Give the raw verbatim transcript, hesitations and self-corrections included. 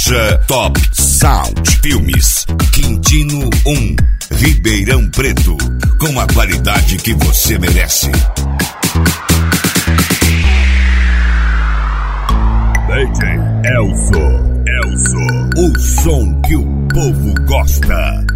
Loja Top Sound Filmes, Quintino um, Ribeirão Preto, com a qualidade que você merece. D J Elso, Elso, o som que o povo gosta.